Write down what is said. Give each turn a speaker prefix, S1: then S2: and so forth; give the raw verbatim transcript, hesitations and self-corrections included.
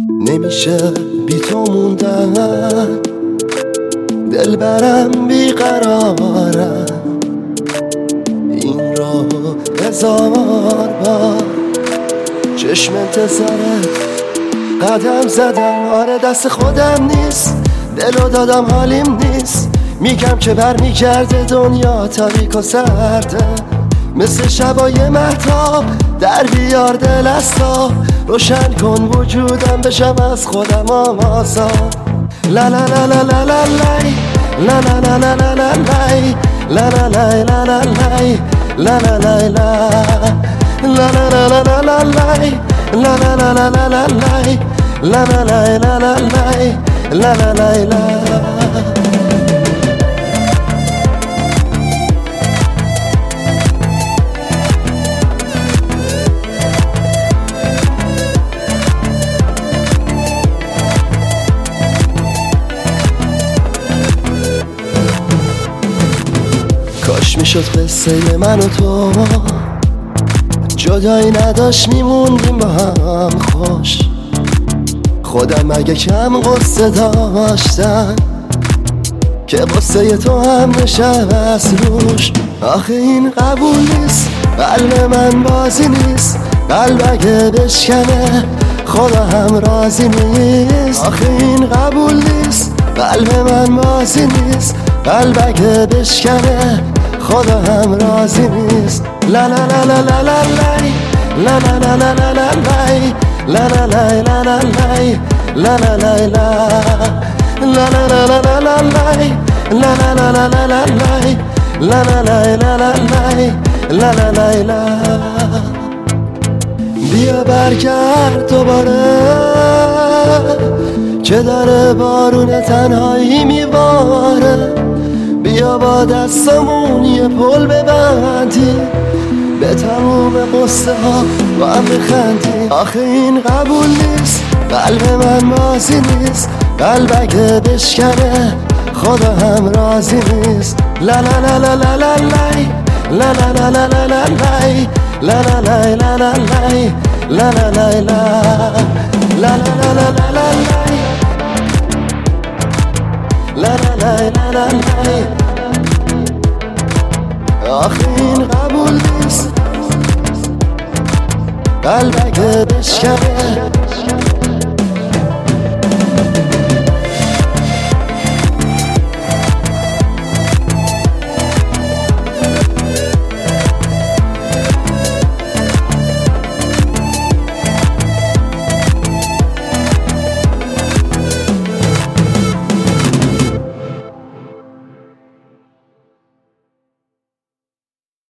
S1: نمیشه بی تو موندن، دل برم بیقرارم. این رو هزار بار چشم انتظارت قدم زدم. آره دست خودم نیست، دلو دادم حالیم نیست. میگم که برمیگرده دنیا تاریک و سرده، مثل شبای مهتاب در بیار دل از تاب. روشن کن وجودم بشم از خودم آزاد. لا لا لا لا لا لا لای لا لا لا لا لا لا لای لا لا لا لا لا لای لا لا لا لا لا لا لا لا لا لای لا لا لا لا لا لا لای لا لا لا لا لا لای لا لا لا لا. کاش میشد قصه من و تو جدایی نداشت، میموندیم با هم خوش. خودم اگه کم قصه داشتم که قصه تو هم نشست روش. آخه این قبول نیست، قلب من بازی نیست. قلب اگه بشکنه خدا هم راضی نیست. آخه این قبول نیست، قلب من بازی نیست. قلب اگه بشکنه خدا هم راضی نیست. لا لا لا لا لا لا لای لا لا لا لا لا لا لای لا لا لا لا لا لای لا لا لا لا لا لا لا لا لا لای لا لا لا لا لا لا لای لا لا لا لا لا لای لا لا لا لا. بیا برگرد دوباره که داره بارون تنهایی میباره. بیا با دستمون یه پل ببندی، به تموم قصه ها با هم بخندی. آخه این قبول نیست، قلب من بازی نیست. قلب اگه بشکنه خدا هم راضی نیست. لا لا لا لا لا لا لای لا لا لا لا لا لا لای لا لا لا لا لا لای لا لا لا لا لا لا لا لا لا لای لا لا لا لا لا لای. آخه این قبول نیست، قلب اگه بشکنه